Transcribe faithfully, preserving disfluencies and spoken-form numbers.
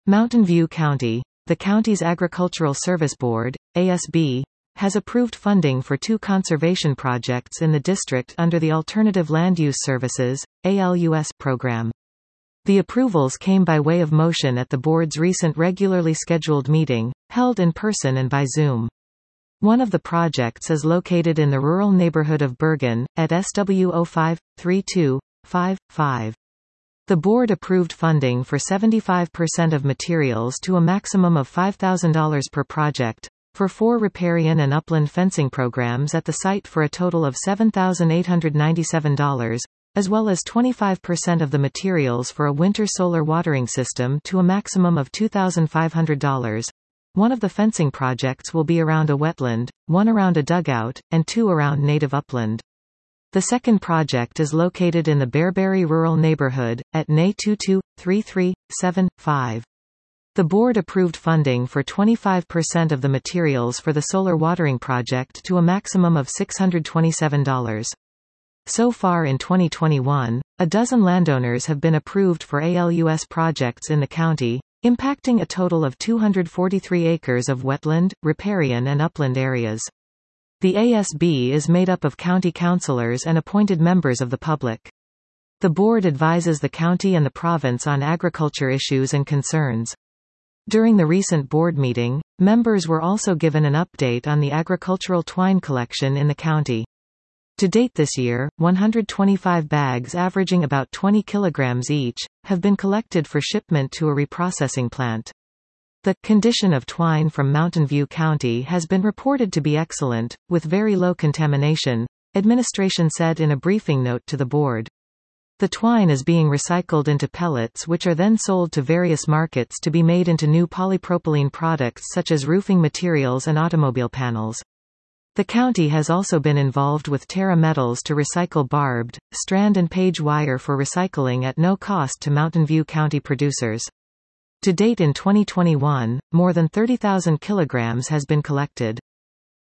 Mountain View County, the county's Agricultural Service Board, A S B, has approved funding for two conservation projects in the district under the Alternative Land Use Services, A L U S, program. The approvals came by way of motion at the board's recent regularly scheduled meeting, held in person and by Zoom. One of the projects is located in the rural neighborhood of Bergen, at S W zero five three two five five. The board approved funding for seventy-five percent of materials to a maximum of five thousand dollars per project, for four riparian and upland fencing programs at the site for a total of seven thousand eight hundred ninety-seven dollars, as well as twenty-five percent of the materials for a winter solar watering system to a maximum of two thousand five hundred dollars. One of the fencing projects will be around a wetland, one around a dugout, and two around native upland. The second project is located in the Bearberry Rural Neighborhood, at N A two two three three seven five. The board approved funding for twenty-five percent of the materials for the solar watering project to a maximum of six hundred twenty-seven dollars. So far in twenty twenty-one, a dozen landowners have been approved for A L U S projects in the county, impacting a total of two hundred forty-three acres of wetland, riparian and upland areas. The A S B is made up of county councilors and appointed members of the public. The board advises the county and the province on agriculture issues and concerns. During the recent board meeting, members were also given an update on the agricultural twine collection in the county. To date this year, one hundred twenty-five bags averaging about twenty kilograms each, have been collected for shipment to a reprocessing plant. The condition of twine from Mountain View County has been reported to be excellent, with very low contamination, administration said in a briefing note to the board. The twine is being recycled into pellets which are then sold to various markets to be made into new polypropylene products such as roofing materials and automobile panels. The county has also been involved with Terra Metals to recycle barbed, strand and page wire for recycling at no cost to Mountain View County producers. To date in twenty twenty-one, more than thirty thousand kilograms has been collected.